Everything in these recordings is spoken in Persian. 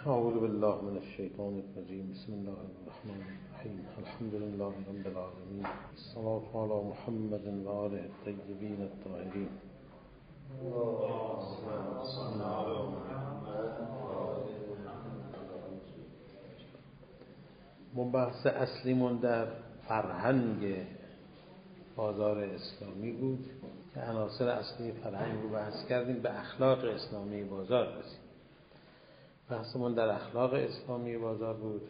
اعوذ بالله من الشیطان الرجیم. بسم الله الرحمن الرحیم. الحمد لله رب العالمین. الصلاة علی محمد و آله الطیبین الطاهرین. ما بحث اصلیمون در فرهنگ بازار اسلامی بود که عناصر اصلی فرهنگ رو بحث کردیم، به اخلاق اسلامی بازار رسید. بحثمون در اخلاق اسلامی بازار بود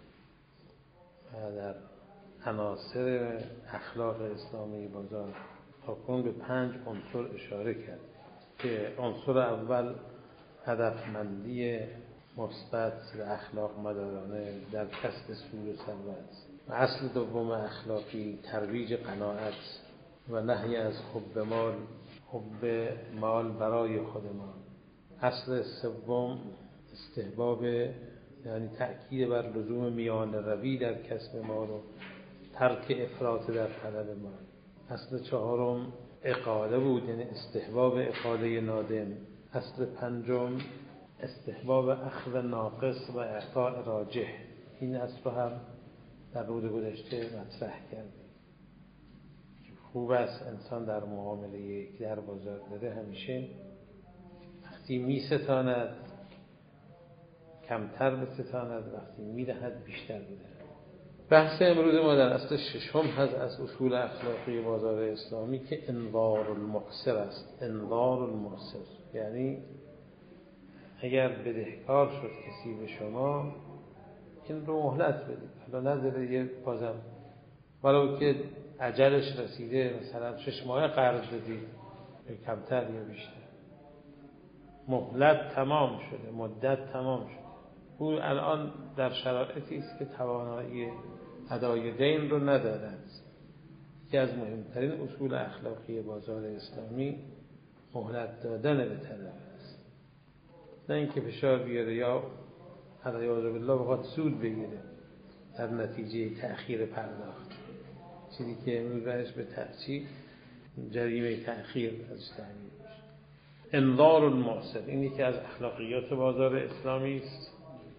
و در عناصر اخلاق اسلامی بازار تاکنون به 5 عنصر اشاره کرد که عنصر اول هدفمندی مثبت و اخلاق مدارانه در کسب سود و ثروت، و اصل دوم اخلاقی ترویج قناعت و نهی از حب مال برای خود مال. اصل سوم استحباب، یعنی تأکید بر لزوم میان روی در کسب مال و ترک افراط در طلب مال. اصل چهارم اقاله بود، یعنی استحباب اقاله نادم. اصل پنجم استحباب اخذ ناقص و اعطاء راجح. این اصل رو هم در روز گذشته مطرح کردیم. خوب است انسان در معامله در بازار داره همیشه وقتی می ستاند کمتر بستاند، وقتی می دهد بیشتر بدهد. بحث امروز ما در اصل ششم هست از اصول اخلاقی بازار اسلامی که انذار المعسر است. انذار المعسر یعنی اگر بدهکار شد کسی به شما، این رو مهلت بدید. حالا نداره یه بازم ولو که اجلش رسیده، مثلا 6 ماه قرض بدید، کمتر یا بیشتر، مهلت تمام شده، مدت تمام شده. او الان در شرایطی است که توانایی ادای دین رو ندارد. یکی از مهمترین اصول اخلاقی بازار اسلامی مهلت دادن به طرف است، نه اینکه فشار بیاره یا علیاذ بالله بخواد سود بگیره در نتیجه تأخیر پرداخت، چیزی که امروز برش به تأثیر جریمه تأخیر ازش تعبیر میشه. انذار المعسر این یکی از اخلاقیات بازار اسلامی است.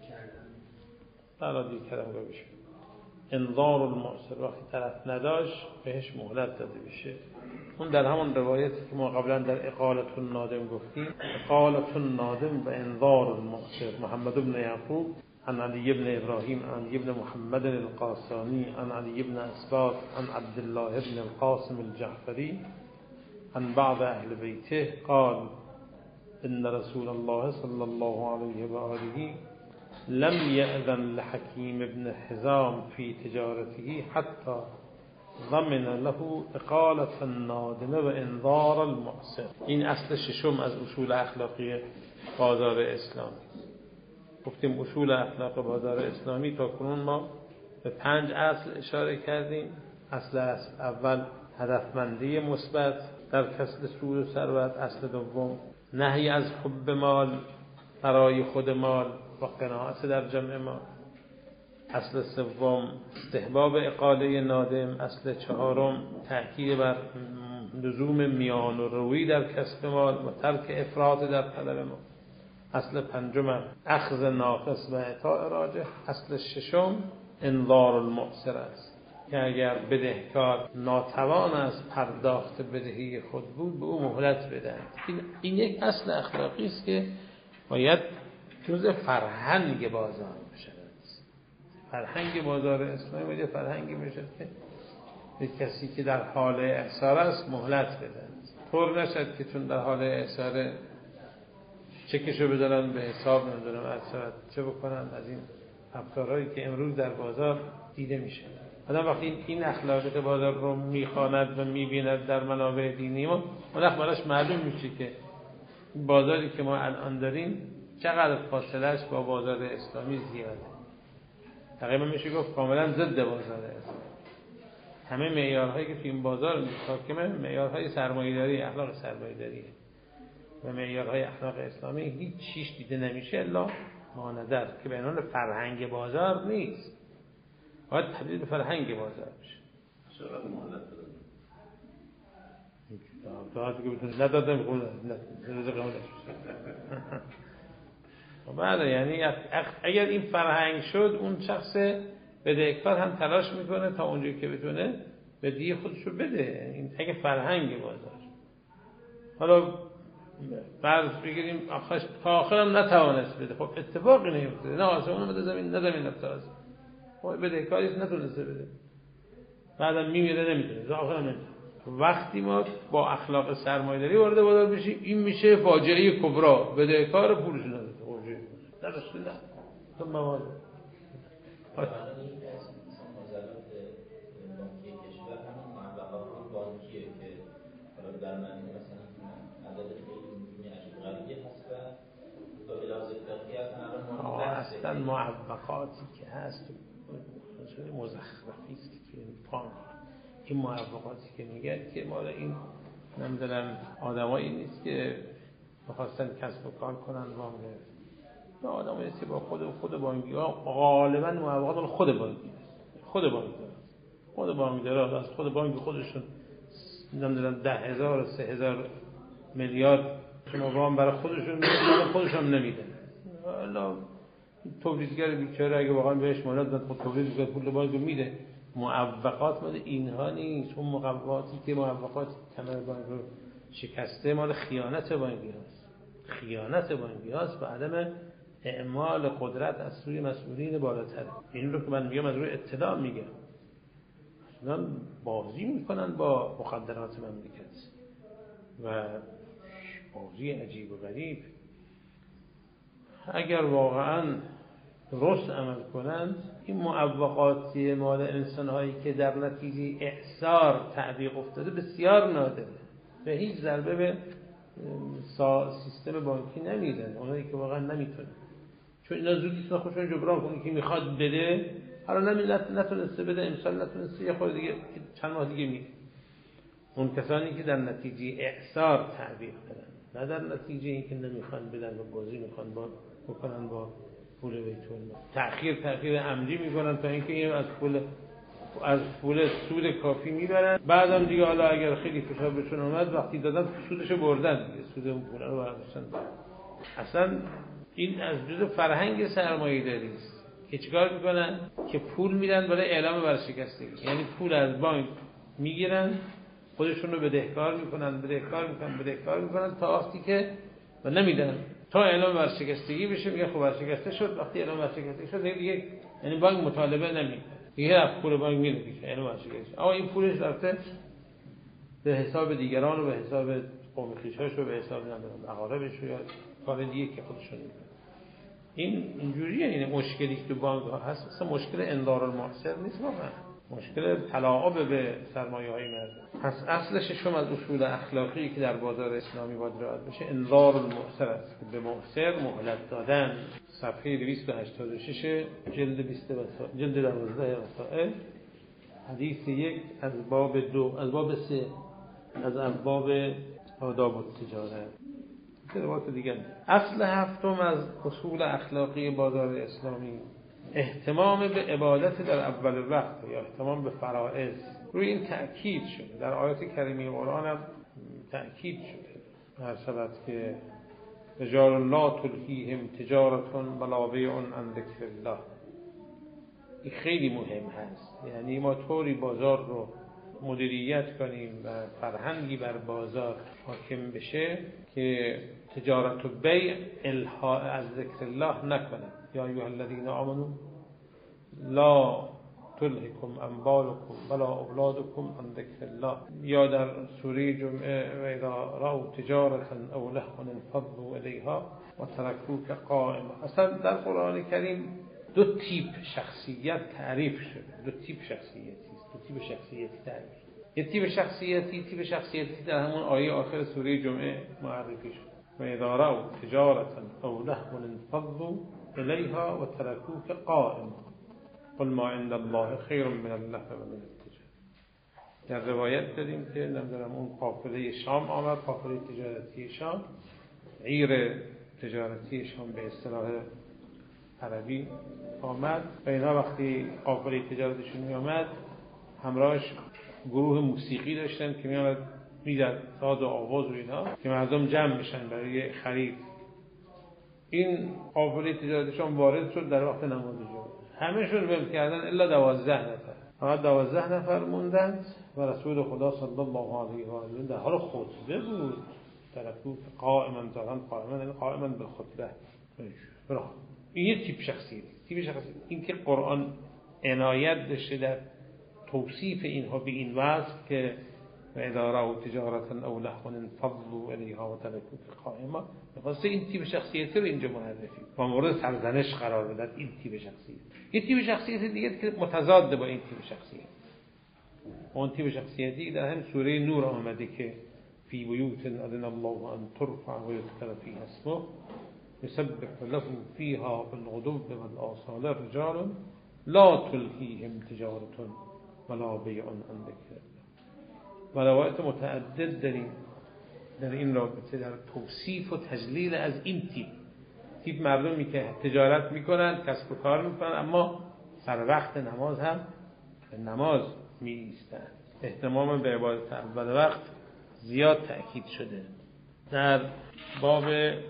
حالا دیگه کلام رو بشه. انذار المعسر وقتی طرف نداشت بهش مهلت داده بشه. اون در همون روایتی که ما قبلا در اقالة النادم گفتیم، اقالة النادم و انذار المعسر. محمد بن یعقوب عن علی بن ابراهیم عن علی بن محمد القاسانی عن علی بن اسباط عن عبدالله بن القاسم الجعفری عن بعض اهل بیته قال ان رسول الله صلی الله علیه و آله لم يأذن لحكيم بن حزام في تجارته حتى ضمن له اقالة النادم و انذار المعسر. این اصل ششم از اصول اخلاقی بازار اسلامی. گفتیم اصول اخلاق بازار اسلامی تا کنون ما به 5 اصل اشاره کردیم. اصل اول هدفمندی مثبت در کسب سود و ثروت. اصل دوم نهی از حب مال برای خود مال و قناعت در جمع مال. اصل سوم استحباب اقاله نادم. اصل چهارم تأکید بر لزوم میان و روی در کسب مال و ترک افراط در طلب مال. اصل پنجم اخذ ناقص و اعطاء راجح. اصل ششم انذار المعسر است که اگر بدهکار ناتوان از پرداخت بدهی خود بود به او مهلت بدهند. این یک اصل اخلاقی است که باید جزء فرهنگ بازار بشود. فرهنگ بازار اسلامی باید فرهنگی بشود که به کسی که در حال اعسار است مهلت بدهند. طور نشد که چون در حال اعسار چکشو بذارن به حساب، نمیدونم چه بکنن. از این رفتارهایی که امروز در بازار دیده میشه. آدم وقتی این اخلاقیات بازار رو میخواند و میبیند در منابع دینی ما، اون وقت براش معلوم میشه که بازاری که ما الان داریم چقدر فاصلهش با بازار اسلامی زیاده. تقریبا میشه گفت کاملا ضد بازار اسلامی. همه معیارهایی که تو این بازار حاکمه معیارهای سرمایه‌داری، اخلاق سرمایه‌داریه و معیارهای اخلاق اسلامی هیچ چیز دیده نمیشه الا مانده که به عنوان فرهنگ بازار نیست. باید تبدیل به فرهنگ بازار بشه. چقدر مهلت دادن؟ تا که بتونه ندادن رزق قبولش بشه. بله، یعنی اگر این فرهنگ شد، اون شخص بدهکار هم تلاش میکنه تا اونجایی که بتونه بدهی خودش رو بده. این اگه فرهنگ بازار. حالا فرض بگیریم تا آخرم نتوانست بده، خب اتفاقی نمیفته، نه آسمون بده زمین، نه زمین نفتاز، خب بدهکاریش نتونسته بده، بعدم میمیره نمیتونه، تا آخرم نمیتونه. وقتی ما با اخلاق سرمایه‌داری وارد بازار بشیم، این میشه فاجعه کبرا، بدهکار پولش نداره، فاجعه درست نه تو مواد بانکیه که حالا در معنی مثلا عدد خیلی می‌بینی عجیب غریبی هست و به لحاظ فقهی اصلا معوقاتی که هست مزخرفی است که این معوقاتی که میگن که مال این نمیدونم آدمایی نیست که می‌خواستن کسب و کار کنن وام گرفتن، نه آدمایی است که با خود بانکی‌ها غالبا معوقات خود بانکی است، خود بانک‌دارا از خود بانک خودشون نمیدونم 10,000 و 3,000 میلیارد شما وام برای خودشون میدن، خودشون نمیدن. حالا تولیدگر بیچاره اگه واقعا بهش مالات داد، خود تولید می‌کنه، پول بانک میده. معوقات مال اینها نیست. اون معوقاتی که معوقات کمر بانک رو شکسته مال خیانت بانکی هست و عدم اعمال قدرت از سوی مسئولین بالاتر. این رو که من میگم از روی اطلاع میگم. اصلا بازی میکنن با مخدرات مملکت و بازی عجیب و غریب. اگر واقعا درست عمل کنند، این معوقاتی مال انسان‌هایی که در نتیجه اعصار تعویق افتاده بسیار نادره. به هیچ ضربه به سیستم بانکی نمیدن، اونایی که واقعا نمیتونن، چون اینا زودی خودشون جبران کنه که میخواد بده، حالا نتونسته بده، امسال نتونسته، یه خورده دیگه چند ماه دیگه میده. اون کسانی که در نتیجه اعصار تعویق دادن، نه در نتیجه اینکه نمیخوان بدن و بازی میخوان بکنن با پول بیت المال، تأخیر عمدی میکنن تا اینکه این از پول سود کافی میبرن، بعدم دیگه حالا اگر خیلی فشار بهشون اومد، وقتی دادن سودشو بردن دیگه، سود اون پول رو برداشتن. اصلا این از جزء فرهنگ سرمایه‌داری است که چیکار میکنن که پول میدن برای اعلام ورشکستگی، یعنی پول از بانک میگیرن، خودشون رو بدهکار میکنن تا وقتی که و نمیدن، تا اعلام ورشکستگی بشه میگه خب ورشکسته شد. وقتی اعلام ورشکستگی شد دیگه یعنی بانک مطالبه نمیکنه، دیگه از پول بانک میره دیگه اعلام ورشکستگی، اما این پولش رفته به حساب دیگران و به حساب قوم خویشاش و به حساب اقاربش یا کار دیگه که خودشون میکنه. این اینجوریه. این مشکلی که تو بانک ها هست اصلا مشکل انذار المعسر نیست، واقعا مشکل تلاعب به سرمایه‌های مردم. پس اصل ششم از اصول اخلاقی که در بازار اسلامی باید رعایت بشه انذار المعسر است، که به معسر مهلت دادن. صفحه 286 جلد 12 وسائل، حدیث 1 از باب 2 از باب 3 از ابواب آداب التجاره. روایت دیگر. اصل هفتم از اصول اخلاقی بازار اسلامی اهتمام به عبادت در اول وقت یا اهتمام به فرائض. روی این تأکید شده در آیات کریمه قرآن هم تأکید شده، هر شبت که رجال لا تلهیهم تجارت ولا بیع عن ذکر الله. این خیلی مهم هست، یعنی ما طوری بازار رو مدیریت کنیم و فرهنگی بر بازار حاکم بشه که تجارت و بیع الها از ذکر الله نکنه. یا ایها الذین آمنوا لا تلهکم اموالکم ولا اولادکم عن ذکر الله. یا در سوره جمعه و اذا رأوا تجارة او لهوا انفضوا الیها و ترکوک قائما. اصلا در قرآن کریم دو تیپ شخصیت تعریف شده، دو تیپ شخصیتی تعریف شده. یه تیپ شخصیتی در همون آیه آخر سوره جمعه معرفی شد. و اذا رأوا تجارة او لهوا انفضوا الیها و ترکوک قائما قل ما عند الله خیر من اللهو و من التجارة. در روایت داریم که نمیدونم اون قافله شام آمد، قافله تجارتی شام، عیر تجارتی شام به اصطلاح عربی آمد و اینها وقتی قافله تجارتشون می آمد همراهش گروه موسیقی داشتن که می آمد میزد ساز و آواز و اینها که مردم جمع بشن برای خرید. این قافله تجارتشان وارد شد در وقت نماز جمعه، همه‌شون ول کردن الا 12 نفر. فقط 12 نفر موندند و رسول خدا صلی الله علیه و آله در حال خطبه بود، طرف بود قائما به خطبه. این یک تیپ شخصیت. این که قرآن عنایت داشته در توصیف اینها به این وصف که و اداره و تجارتا او لهوا انفضوا الیها و ترکوک قائما، واسه این تیپ شخصیتی رو اینجا معرفی و مورد سرزنش قرار بدن. این تیپ شخصیت یه تیپ شخصیت دیگه که متضاد با این تیپ شخصیت. اون تیپ شخصیتی در همین سوره نور آمده که فی بیوت اذن الله ان ترفع و یذکر فیها اسمه یسبح له فیها بالغدو والآصال رجال لا تلهیهم تجارة ولا بیع عن ذکر. و روایت متعدد در این رابطه در توصیف و تجلیل از این تیپ مردمی که تجارت میکنن، کسب و کار میکنن، اما سر وقت نماز هم به نماز می ایستند. اهتمام به عبادت اول وقت زیاد تأکید شده. در باب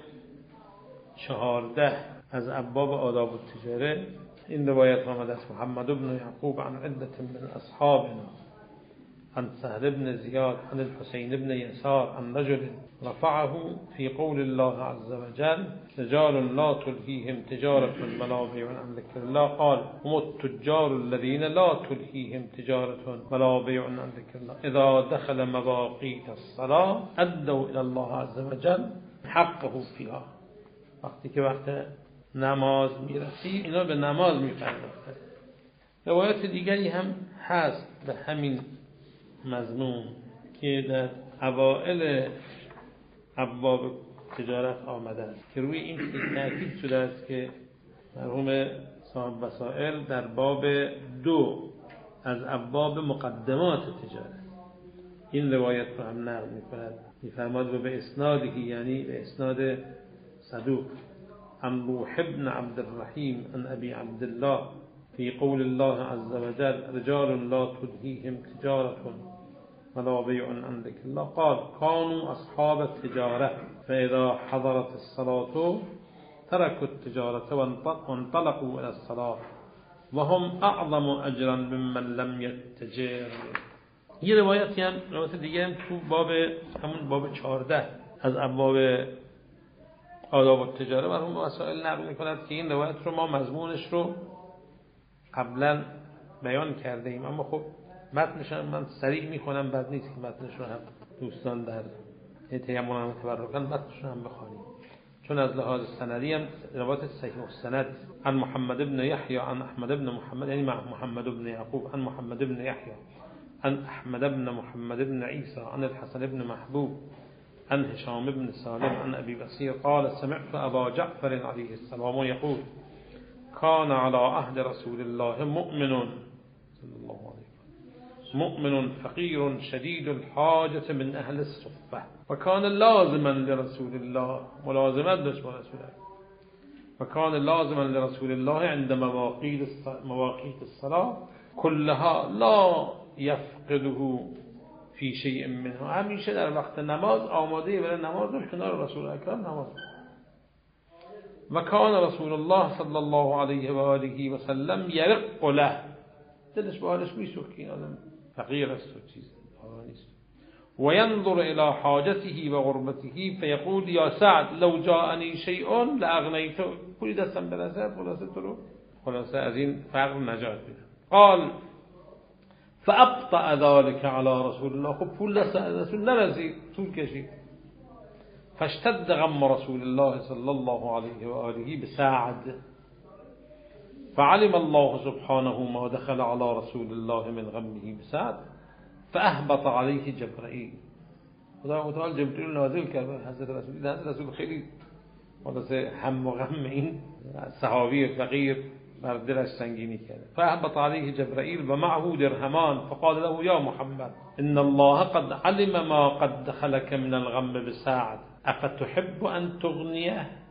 14 از ابواب آداب التجاره این روایت آمده است: محمد بن یعقوب عن عدة من اصحابنا عن سهل بن زياد عن الحسين بن يسار عن رجل رفعه في قول الله عز وجل رجال لا تلهيهم تجارة ولا بيع عن ذكر الله، قال هم التجار الذين لا تلهيهم تجارة ولا بيع عن ذكر الله إذا دخل مواقيت الصلاة أدوا إلى الله عز وجل حقه فيها. وقتی که وقت نماز میرسید اینا به نماز میپرداختند. روایت دیگری هم هست به همین مضمون که در اوائل ابواب تجارت آمده است که روی این تاکید شده است که مرحوم صاحب وسائل در باب 2 از ابواب مقدمات تجارت این روایت رو هم نقل می‌کند. می‌فرماد و به اسناده، یعنی به اسناد صدوق، عن روح بن عبد الرحیم عن ابي عبد الله في قول الله عز وجل رجال لا تلهيهم تجارة ولا بيع عن ذكر الله، قال كانوا أصحاب التجارة فإذا حضرت الصلاة تركوا التجارة وانطلقوا إلى الصلاة وهم أعظم أجرا ممن لم يتجر. یه روایتی هم روایت دیگه هم تو همون باب 14 از ابواب آداب التجاره مرحوم وسائل نقل می‌کند که این روایت رو ما مضمونش رو قبلا بیان کرده ایم، اما خب متنش من سریع میخونم، بد نیست که متنش رو هم دوستان در تیمم هم تبرکن متنش رو هم بخونیم، چون از لحاظ سندی هم روایت صحیح السند عن محمد بن یحیی عن احمد بن محمد، یعنی محمد بن یعقوب عن محمد بن یحیی عن احمد بن محمد بن عیسی عن الحسن بن محبوب عن هشام بن سالم عن ابي بصير قال سمعت ابا جعفر عليه السلام يقول كان على عهد رسول الله مؤمن صلى الله عليه وسلم مؤمن فقير شديد الحاجة من أهل الصفة وكان لازما لرسول الله ملازمة رسول الله وكان لازما لرسول الله عند مواقيت الصلاة كلها لا يفقده في شيء منها. همیشه در وقت نماز آماده برای نماز در کنار رسول اکرم نماز. و کان رسول الله صلی الله علیه و آله و سلم یرق له، دلش به حالش میسوخت که این آدم فقیر است و چیز نیست. و ینظر الی حاجته و غربته فیقول یا سعد لو جاءنی شیء لاغنیته، پولی دستم برسد خلاصه از این فقر نجات بدم. قال فابطأ ذلك على رسول الله، خب پول دست رسول نرسید، طول کشید. فاشتد غم رسول الله صلى الله عليه وآله بسعد فعلم الله سبحانه ما دخل على رسول الله من غمه بسعد فأهبط عليه جبرائيل. خدا متعال جبرائیل نازل کرد حضرت رسول خیلی خلاصه هم و غم این صحابی فقیر بر دلش سنگینی کرد. فأهبط عليه جبرائيل ومعه درهمان فقال له يا محمد إن الله قد علم ما قد دخلك من الغم بساعد أفتحب أن تغنيه.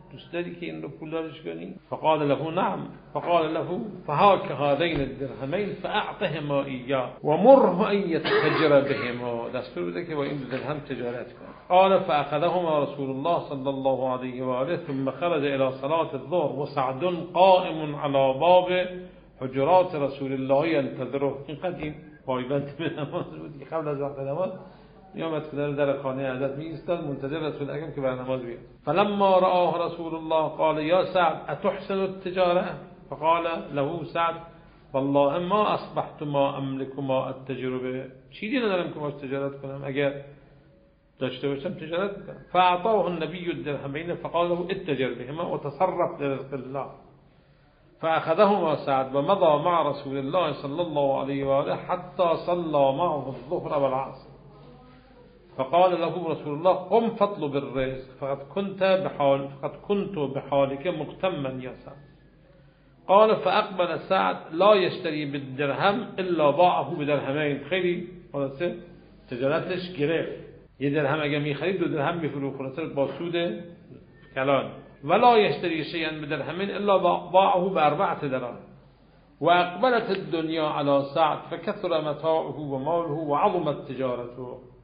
دوست داری که این رو پولدارش کنی؟ فقال له نعم. فقال له فهاك هذين الدرهمين فاعطهما اياه ومره ان يتجر بهما. دستور بده که با این درهم تجارت کنه. قال فاخذهما رسول الله صلى الله عليه واله ثم خرج الى صلاه الظهر وسعد قائم على باب حجرات رسول الله ينتظره. این قدیم پایبند به نماز بود که قبل از وقت نماز میامد که در خانه حضرت می ایستاد منتظر رسول اکرم که بر نماز بیاد. فلما رآه رسول الله قال یا سعد اتحسن التجاره؟ فقال له سعد والله ما اصبحت ما املك ما اتجر به. چیزی ندارم که باش تجارت کنم، اگر داشته باشم تجارت میکنم. فاعطاه النبي الدرهمين فقال له اتجر بهما وتصرف لرزق الله. فأخذهما سعد ومضى مع رسول الله صلى الله عليه وآله حتى صلى معه الظهر والعصر. فقال له رسول الله قم فاطلب الرزق فقد كنت بحالك مغتما يا سعد. قال فأقبل سعد لا يشتري بالدرهم إلا باعه بدرهمين. خیلی خلاصه تجارتش گرفت، یه درهم اگه می‌خرید 2 درهم می‌فروخت، خلاصه با سود کلان. ولا يشتري شيئا بدرهمين إلا باعه ب4 دراهم. وأقبلت الدنيا على سعد فكثر متاعه وماله وعظمت تجارته.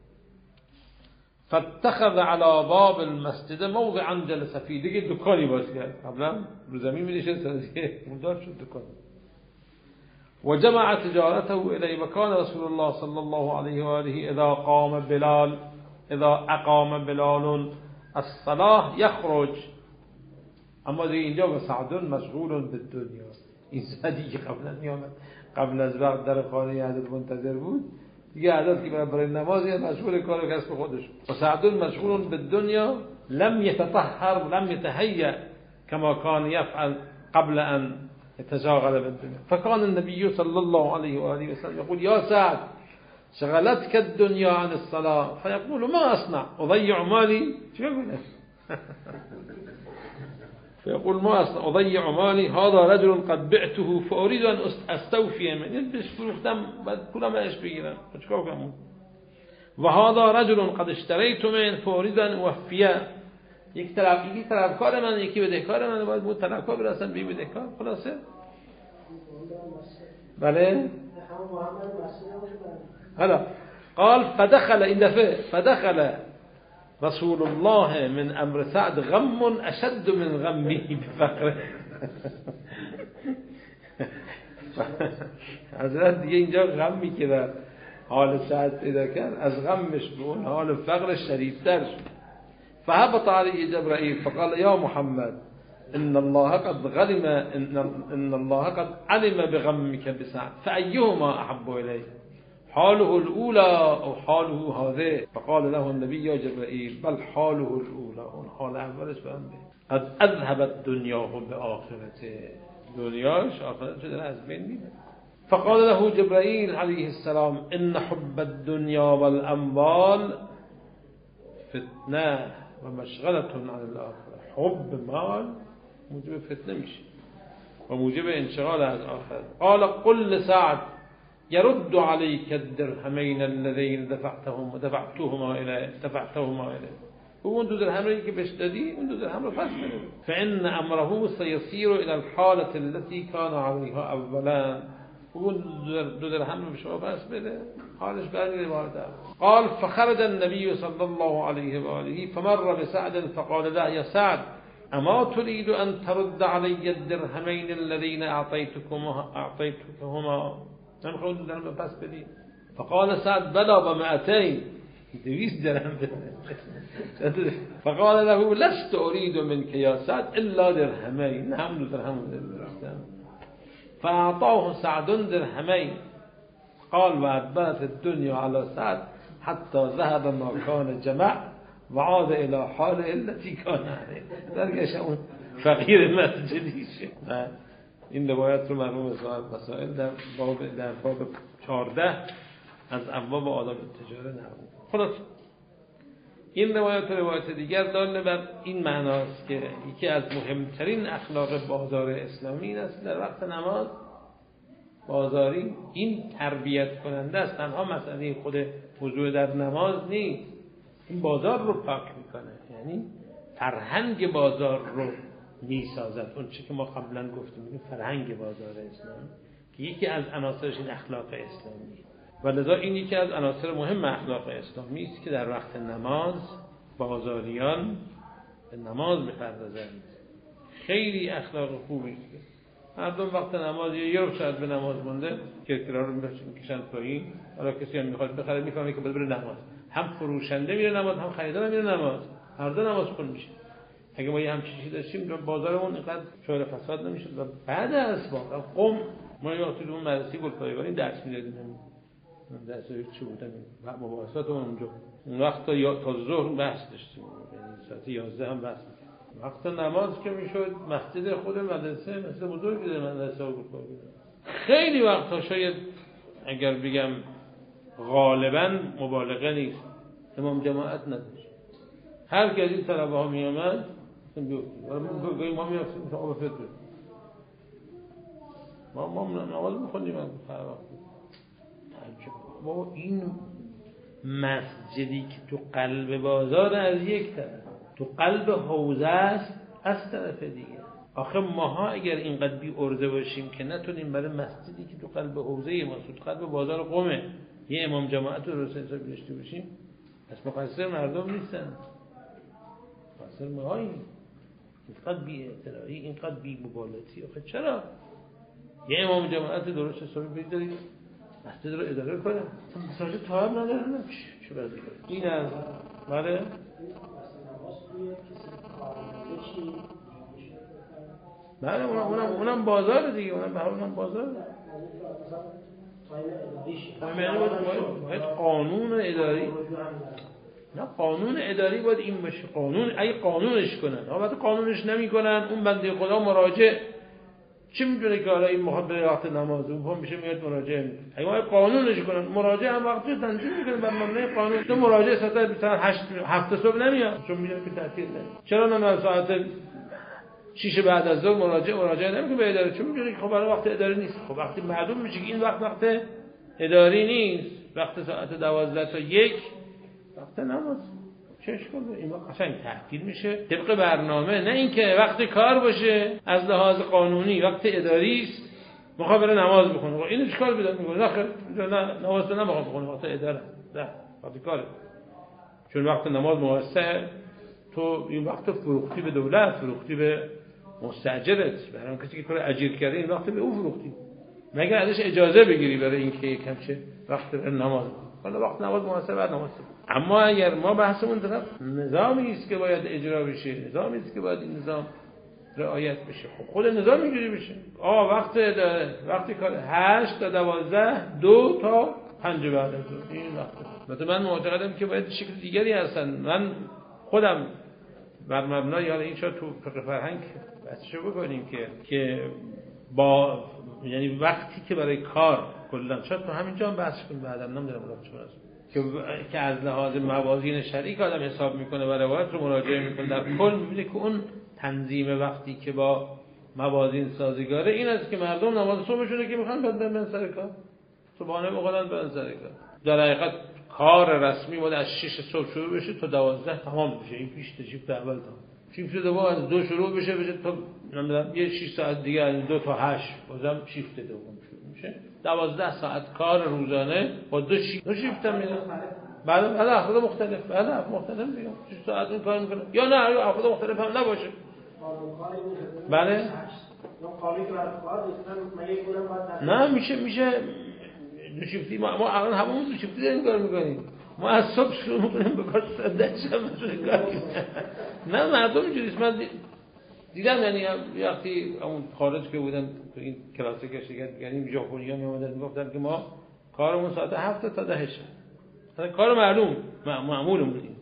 فاتخذ على باب المسجد موضعا جلس فيه. دیگه دکانی باز کرد، قبلا رو زمین می‌نشست، دیگه مدار شد دکان. وجمع تجارته إليه. وكان رسول الله صلى الله عليه وآله إذا أقام بلال الصلاة يخرج. اما دیگه اینجا با سعدون مشغول به دنیا. این سعدی که قبل از وقت در خانه حضرت منتظر بود، دیگه حضرت که برای نماز مشغول کار کسب خودش. و سعدون مشغول به دنیا. لم يتطهر ولم يتهيأ كما كان يفعل قبل ان يتشاغل بالدنيا. فكان النبي صلى الله عليه وآله وسلم يقول يا سعد شغلتك الدنيا عن الصلاة. فيقول ما أصنع أضيع مالي. شو يقول؟ فيقول ما أصنع أضيع مالي هذا رجل قد بعته فأريد أن أستوفي منه. بس فروختم بعد پولم ايش بگیرم، چیکار کنم؟ و هذا رجل قد اشتريت منه فأريد أن أوفيه. یک طلبکار من، یکی بدهکار من، باید بود طلبکار برسن به بدهکار. خلاصه بله. حالا قال فدخل این دفعه فدخل رسول الله من امر سعد غم اشد من غمه بفقره. حضرت دیگه اینجا غمی که در حال سعد پیدا کرد از غمش به اون حال فقرش شدیدتر شد. فهبط عليه جبرائيل فقال يا محمد ان الله قد علم بغمك بسعد فأيهما احب اليه حاله الأولى أو حاله هذه؟ فقال له النبي يا جبرائيل بل حاله الأولى. اون حال اولش بنده قد اذهبت دنیاه بآخرته. دنیاش آخرتش در از بین میره. فقال له جبرائيل عليه السلام ان حب الدنيا والأموال فتنه و مشغلة عن الآخرة. حب مال موجب فتنه میشه و موجب انشغال از آخرت. قال قل لسعد يرد عليك الدرهمين اللذين دفعتهما إليه. اون 2 درهم که بهش دادی، اون 2 درهم رو پس بده. فإن أمره سيصير إلى الحالة التي كان عليها أولا. اون 2 درهم رو به شما پس بده، حالش برمیگرده وارد. قال فخرج النبي صلى الله عليه وآله فمر بسعد فقال له يا سعد اما تريد ان ترد علي الدرهمين الذين اعطيتكهما؟ نمیخواد 2 درهم پس بدی؟ فقال سعد بلا ب200. 200 درهم بده. فقال له لست اريد منك يا سعد الا درهمين. هم 2 درهم بده. فاعطاه سعد درهمين. قال وأدبرت الدنيا على سعد حتى ذهب ما كان جمع وعاد إلى حاله التي كان عليه. درگش اون فقیر مسجدی شد. این روایت رو مرحوم صاحب مسائل در باب 14 از ابواب آداب تجاره نقل. خلاص این روایت دیگر دال بر این معناست که یکی از مهمترین اخلاق بازار اسلامی این است در وقت نماز بازاری این تربیت کننده است. تنها مسئله خود حضور در نماز نیست، این بازار رو پاک میکنه. یعنی فرهنگ بازار رو میسازد. اون چی که ما قبلا گفتیم میگیم فرهنگ بازار اسلامی که یکی از عناصرش این اخلاق اسلامی و لذا این یکی از عناصر مهم اخلاق اسلامی است که در وقت نماز بازاریان به نماز بپردازند. خیلی اخلاق خوبی است. مردم وقت نماز یه ربع ساعت به نماز مونده کرکرا رو میکشن پایین. حالا کسی هم میخواد بخره میفهمه که باید بره نماز. هم فروشنده میره نماز، هم خریدار میره نماز. هر دو نماز خون میشه. اگه ما یه همچین چیزی داشتیم بازارمون اینقدر شور فساد نمیشد. و بعد از قم ما وقتی اون مدرسه گلپایگانی درس میدادیم. درس چی بودن؟ مباحثات اونجا. اون وقت تا ظهر بحث داشتیم. یعنی ساعت 11 هم بحث. وقت نماز که میشد مسجد خود مدرسه مثل بزرگی در مدرسه گلپایگانی. خیلی وقتا شاید اگر بگم غالبا مبالغه نیست امام جماعت نداشت. هر کی از این طلبه ها می آمد ما می رفتیم تا آب فطر ما نماز میخوندیم هر وقت. با این مسجدی که تو قلب بازار از یک طرف تو قلب حوزه است از طرف دیگه. آخه ماها اگر اینقدر بی ارزه باشیم که نتونیم برای مسجدی که تو قلب حوزه ما تو قلب بازار قومه یه امام جماعت رو درست حسابی داشته باشیم، پس مقصر مردم نیستن، مقصر ماهاییم. اینقدر بی اعتراعی، اینقدر بی مبالغتی. آخه چرا یه امام جماعت درست حسابی بذارید مسجد رو اداره کنه؟ مساجد طاعت نداره. چه وضعی این از بله بله اونم بازار دیگه. اونم بازار. باید قانون اداری، نه قانون اداری باید این باشه. قانون اگه قانونش کنن، البته قانونش نمیکنن، اون بنده خدا مراجع چی میدونه که حالا این میخواد به وقت نماز اون میشه میاد مراجعه میکنه. اگه ما قانونش کنن، مراجعه هم وقتی تنظیم میکنه بر مبنای قانون. تو مراجعه ساعت 8 صبح نمیاد چون میدونه که تعطیل نمیشه. چرا نه ساعت 6 بعد از ظهر مراجعه نمیکنه به اداره؟ چون میدونه که خب برای وقت اداره نیست. خب وقتی معلوم میشه که این وقت اداری نیست، وقت ساعت 12 تا 1 وقت نماز، چه اشکال داره؟ این وقت قشنگ تعطیل میشه طبق برنامه. نه اینکه وقت کار باشه از لحاظ قانونی وقت اداری است میخواد بره نماز بخونه. این اشکال پیدا میکنه. نه نماز نمیخواد بخونه، وقت اداره نه وقت کاره. چون وقت نماز موثر تو این وقت فروختی به دولت، فروختی به مستاجرت، برای اون کسی که کار اجیر کرده این وقت به او فروختی، مگر ازش اجازه بگیری برای اینکه یکم چه وقت بره نماز. حالا وقت نماز موثر بعد نماز. اما اگر ما بحثمون طرف نظامی است که باید اجرا بشه، نظامی است که باید این نظام رعایت بشه، خب خود نظام اینجوری بشه. وقتی کار 8 تا 12 2 تا 5 بعد از ظهر این وقت. مثلا من معتقدم که باید شکل دیگری هستن. من خودم بر مبنای حالا این شاید تو فقه فرهنگ بحثشو بکنیم که با یعنی وقتی که برای کار کلا شاید تو همینجا هم بحث کنیم، بعدا نمیدونم که از لحاظ موازین شرعی که آدم حساب میکنه و روایت رو مراجعه میکنه در کل میبینه که اون تنظیم وقتی که با موازین سازگاره این است که مردم نماز صبحشونه که میخوان بعد برن سر کار، صبحانه بخورن برن سر کار. در حقیقت کار رسمی باید از 6 صبح شروع بشه تا 12 تمام بشه. این پیش شیفت اول تا شیفت دوم از 2 شروع بشه تا نمیدونم یه 6 ساعت دیگه از 2 تا 8 بازم شیفت دوم شروع میشه. 12 ساعت کار روزانه با 2 شیفت هم میره. بعد افراد مختلف میگم 6 ساعت اون کار میکنه یا نه یا افراد مختلف هم نباشه. بله نه میشه 2 شیفتی. ما الان هممون 2 شیفتی داریم کار میکنیم. ما از صبح شروع میکنیم به کار تا 10 شب کار میکنیم. نه مردم اینجوریه. من دیدم یعنی وقتی اون خارج که بودن تو این کلاسیک شرکت یعنی ژاپنی‌ها میومدن میگفتن که ما کارمون ساعت 7 تا 10 شب. مثلا کار معمولمون بودیم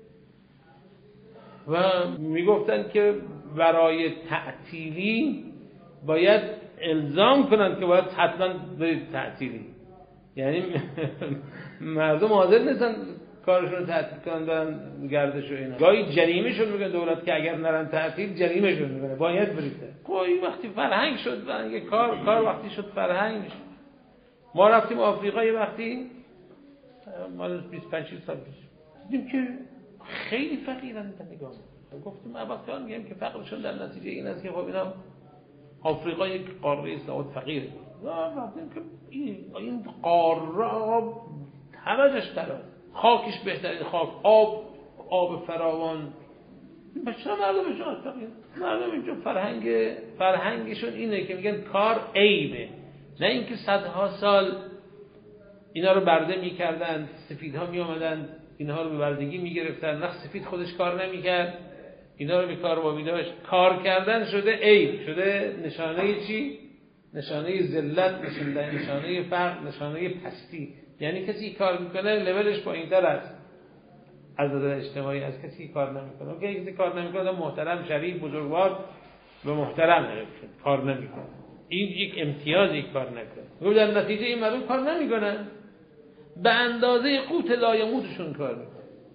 و میگفتن که برای تعطیلی باید الزام کنن که باید حتما برید تعطیلی. یعنی مردم حاضر نیستن کارشون رو تعطیل کنن برن گردش و اینا. گاهی جریمه شون میگه دولت که اگر نرن تعطیل جریمه شون میکنه باید برید. این وقتی فرهنگ شد کار وقتی شد فرهنگ میشه. ما رفتیم آفریقا یه وقتی مال 25 سال پیش دیدیم که خیلی فقیرن. نگاه گفتیم اباطیان میگیم که فقرشون در نتیجه این است که خب اینا آفریقا یک قاره است و فقیره. گفتیم که این قاره همه‌اش طلا، خاکش بهترین خاک، آب فراوان. چرا مردمش فقیر؟ مردم اینجا فرهنگشون اینه که میگن کار عیبه، نه اینکه صدها سال اینا رو برده میکردن، سفیدها میامدن اینها رو به بردگی میگرفتن، نه سفید خودش کار نمیکرد اینا رو به کار وامی داشت. کار کردن شده عیب، شده نشانه چی؟ نشانه ذلت، نشانه فقر، نشانه پستی. یعنی کسی کار میکنه لولش پایین‌تر است از نظر اجتماعی از کسی کار نمیکنه. اگه کسی کار نمیکنه محترم، شریف، بزرگوار به محترم کار نمیکنه، این یک امتیاز، یک کار نکنه. در نتیجه این مردم کار نمیکنه، به اندازه قوت لایموتشون کار میکنه.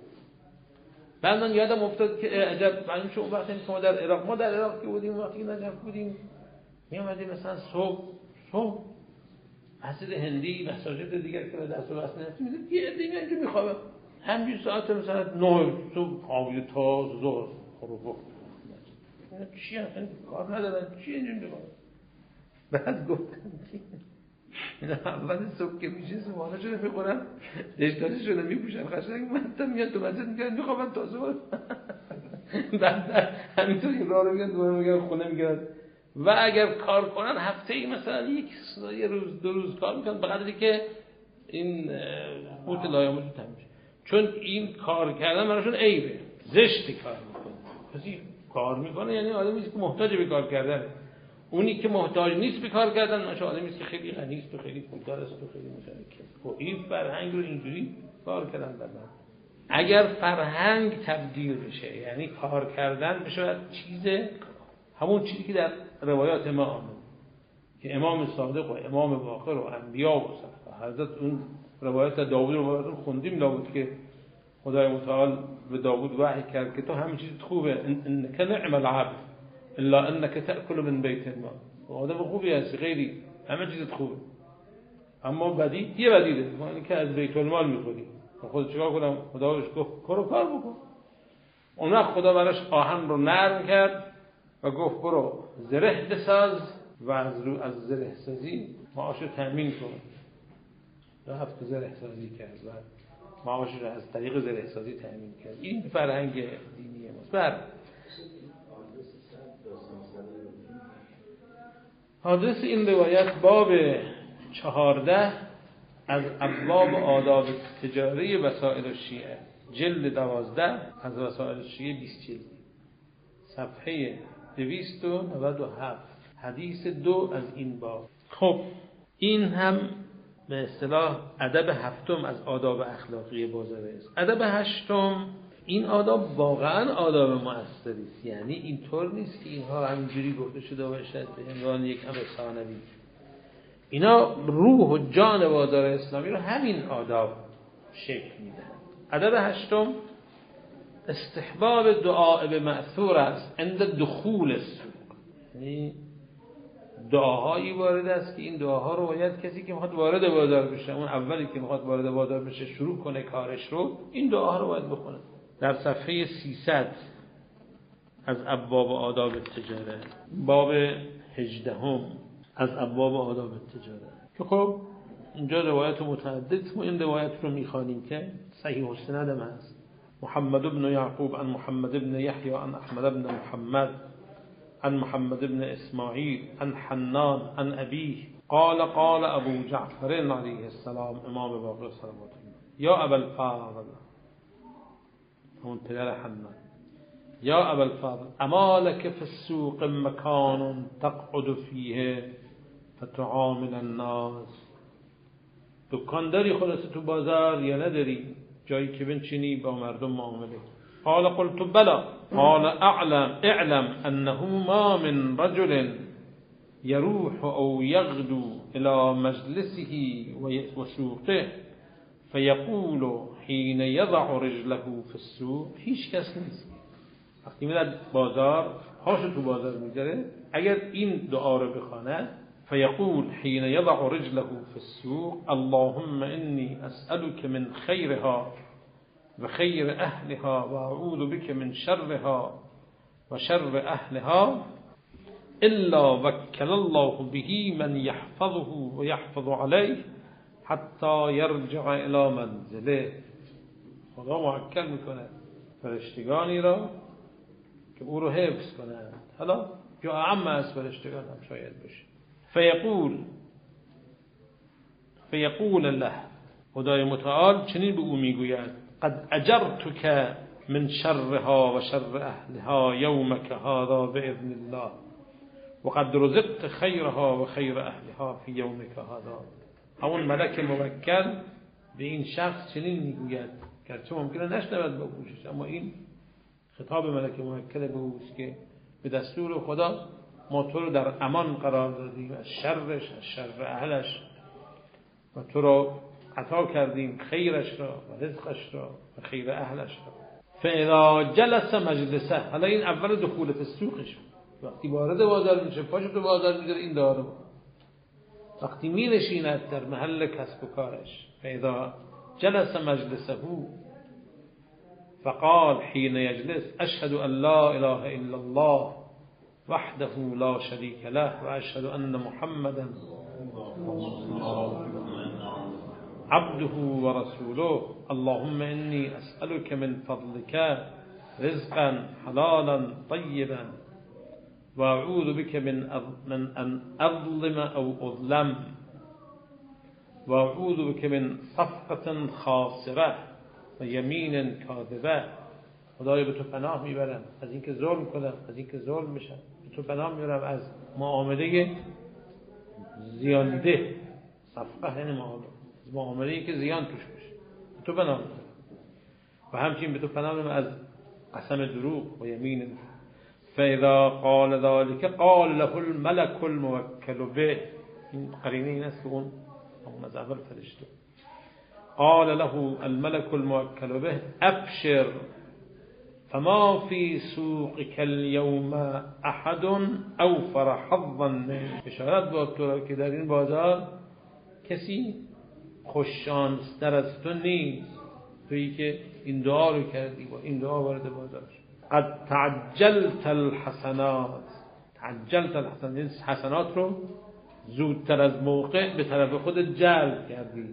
بعدن یادم افتاد که عجب، من چون وقتی که ما در عراق که بودیم، وقتی که نجف بودیم میامدیم مثلا صبح مسجد هندی، مساجد دیگر که دست و بس نمیدیم، یه عده میان که میخوابه همین ساعت مثلا 9 صبح خوابیده تا ظهر خروج. چی اصلا کار ندارن، چی اینجوری میکنن؟ بعد گفتن که اینا اول صبح که میشه سبحانه شده میخورن، دشتاشه شده میپوشن قشنگ، من میاد تو مسجد میگن میخوابن تا ظهر. بعد همینطور این راه رو میگن دوباره میگن خونه میگن. و اگر کار کنن هفته ای مثلا یه روز 2 روز کار میکنن، به قدری که این قوت لایموت تامین شه. چون این کار کردن براشون عیبه، زشتی کار میکنه. کسی کار میکنه یعنی آدمی است که محتاج به کار کردن. اونی که محتاج نیست به کار کردن ماشه آدمی است که خیلی غنی است و خیلی پولدار است و خیلی متشکر. خب این فرهنگ رو اینجوری کار کردن در من. اگر فرهنگ تبدیل بشه یعنی کار کردن بشه چیز، همون چیزی که در روایات ما آمده که امام صادق و امام باقر و انبیا و حضرت اون روایت داوود رو براتون خوندیم، داوود که خدای متعال به داوود وحی کرد که تو همه چیزت خوبه، انک نعم العبد الا انک تأکل من بیت المال. آدم خوبی هستی، غیری همه چیزت خوبه، اما بدی یه بدیده، یعنی که از بیت المال میخوری. خود چیکار کنم؟ خدا بهش گفت برو کار بکن. اون وقت خدا براش آهن رو نرم کرد و گفت برو زره بساز و از زره سازی معاش رو تامین کن. رفت زره سازی کرد و معاش رو از طریق زره سازی تامین کرد. این فرهنگ دینی ماست. حادث این روایت باب 14 از ابواب آداب تجاری وسائل الشیعه، جلد 12 از وسائل الشیعه 20 جلد، صفحه 297، حدیث 2 از این باب. خب این هم به اصطلاح ادب هفتم از آداب اخلاقی بازاره است. ادب هشتم، این آداب واقعا آداب مؤثری است، یعنی اینطور نیست که اینها همینجوری گفته شده باشد به عنوان یک امر ثانوی. اینا روح و جان بازار اسلامی رو همین آداب شکل میدن. ادب هشتم، استحباب دعا به مأثور است عند دخول السوق. یعنی دعاهایی وارد است که این دعاها رو باید کسی که میخواد وارد بازار بشه، اون اولی که میخواد وارد بازار بشه شروع کنه کارش رو، این دعاها رو باید بخونه. در صفحه 300 از ابواب آداب التجاره، باب 18 از ابواب آداب التجاره، که خب اینجا روایت متعدد، ما این روایت رو میخوانیم که صحیح السند هم هست. محمد بن یعقوب عن محمد بن یحیی عن احمد بن محمد عن محمد بن اسماعیل عن حنان عن ابیه قال قال ابو جعفر علیه السلام، امام باقر صلوات الله، یا ابا الفضل، همون پدر حنان، یا ابا الفضل اما لك في السوق مكان تقعد فيه فتعامل الناس. دکان داری خلاصه تو بازار یا نداری جایی که بنشینی با مردم معامله؟ قال قلت بلا. قال اعلم انه ما من رجل يروح او يغدو الى مجلسه وسوقه فيقول حين يضع رجله في السوق، هیچ کس نیست وقتی میاد بازار پاشو تو بازار میذاره اگر این دعا رو بخواند، فيقول حين يضع رجله في السوق اللهم اني اسألك من خيرها و خیر اهلها و اعوذ بك من شرها و شر اهلها الا وکل الله به من یحفظه و یحفظ علیه حتی یرجع الی منزله. خدا موکل میکنه فرشتگانی را که او رو حفظ کنند، حالا یا اعم از فرشتگان هم شاید بشه. فیقول له، خدای متعال چنین به او میگوید قد اجرتک من شرها و شر اهلها یومک هذا باذن الله و قد رزقت خیرها و خیر اهلها فی یومک هذا. همون ملک موکل به این شخص چنین میگوید، گرچه ممکنه نشنود با گوشش، اما این خطاب ملک موکل به اوست که به دستور خدا ما تو رو در امان قرار دادیم از شرش، از شر اهلش، و تو را عطا کردیم خیرش را و رزقش را و خیر اهلش را. فاذا جلس مجلسه، حالا این اول دخول فسوقش، وقتی وارد بازار میشه پاشو تو بازار میذاره این دارو، وقتی می نشیند در محل کسب و کارش. فاذا جلس مجلسه فقال حين يجلس اشهد ان لا اله الا الله وحده لا شريك له واشهد ان محمدا عبده ورسوله اللهم اني اسالك من فضلك رزقا حلالا طيبا واعوذ بك من ان اظلم او اظلم واعوذ بك من صفقة خاسرة و یمین کاذبه. خدایا به تو پناه میبرم از اینکه ظلم کنم، از اینکه ظلم بشم. به تو پناه میبرم از معامله زیانده، صفقه یعنی معامله‌ای که زیان توش باشه، به تو پناه میبرم. و همچنین به تو پناه میبرم از قسم دروغ و یمین. فاذا قال ذلك قال له الملك الموکل به، این قرینه این است که اون از اول فرشته. قال له الملك الموكل به ابشر فما في سوقك اليوم احد اوفر حظا منك. بشارت با تو که در این بازار کسی خوششانستر از تو نیست، تویی که این دعا رو کردی و این دعا وارد بازار شد. قد تعجلت الحسنات، تعجلت الحسنات، این حسنات رو زودتر از موقع به طرف خود جلب کردی.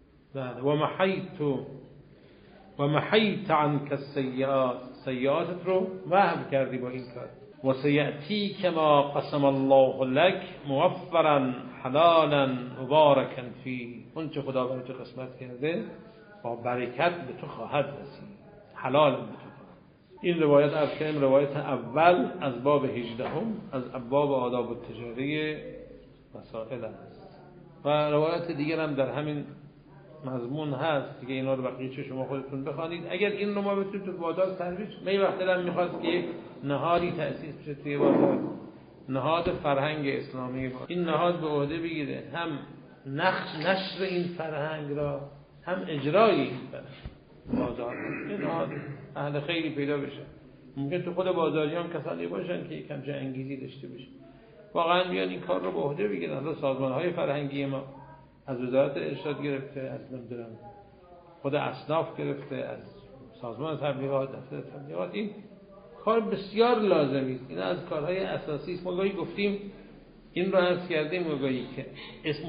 و محیت عنک السیئات، سیئاتت رو محو کردی با این کار. و سیأتی کما قسم الله لك موفرا حلالا مبارکا فی، اون چه خدا برای تو قسمت کرده با برکت به تو خواهد رسید، حلال به تو خواهد. این روایت از که روایت اول از باب 18 از ابواب آداب التجاری مسائل است، و روایت دیگر هم در همین مضمون هست دیگه. اینا رو بقیه شما خودتون بخوانید. اگر این رو ما بتونید تو بازار ترویج، من وقت دلم میخواست که یک نهادی تأسیس بشه توی بازار، نهاد فرهنگ اسلامی. این نهاد به عهده بگیره هم نشر این فرهنگ را، هم اجرای این فرهنگ بازار. این نهاد اهل خیلی پیدا بشه. ممکن تو خود بازاری هم کسانی باشن که یکم جا انگیزی داشته باشه، واقعا بیان این کار رو به عهده بگیرن. حالا سازمان‌های فرهنگی ما از وزارت ارشاد گرفته، از نمیدونم خود اصناف گرفته، از سازمان تبلیغات، دفتر تبلیغات، این کار بسیار لازمی است. این از کارهای اساسی است. ما گاهی گفتیم، این رو عرض کردیم گاهی که اسم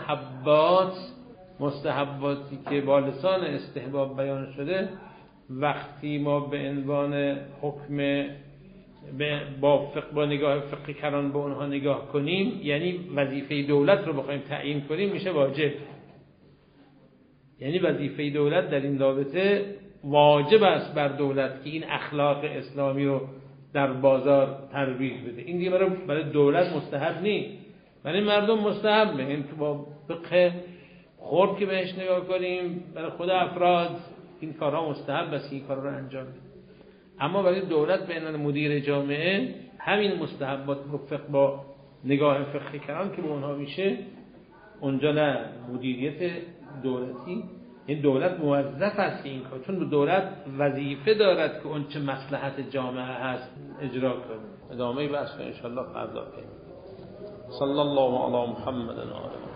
مستحباتی که با لسان استحباب بیان شده، وقتی ما به عنوان حکم با نگاه فقهی کران به اونها نگاه کنیم، یعنی وظیفه دولت رو بخوایم تعیین کنیم، میشه واجب. یعنی وظیفه دولت در این رابطه واجب است بر دولت که این اخلاق اسلامی رو در بازار ترویج بده. این دیگه برای دولت مستحب نیست، برای مردم مستحبه. این تو با فقه خرد که بهش نگاه کنیم، برای خود افراد این کارها مستحب است، این کارا رو انجام بده. اما برای دولت به عنوان مدیر جامعه همین مستحبات وفق با نگاه فقهی کرام که به اونها میشه، اونجا نه مدیریت دولتی. این دولت موظف است که این کار، چون دولت وظیفه دارد که اون چه مصلحت جامعه هست اجرا کنه. ادامه بحث ان شاء الله فردا. صلی الله علی محمد و آله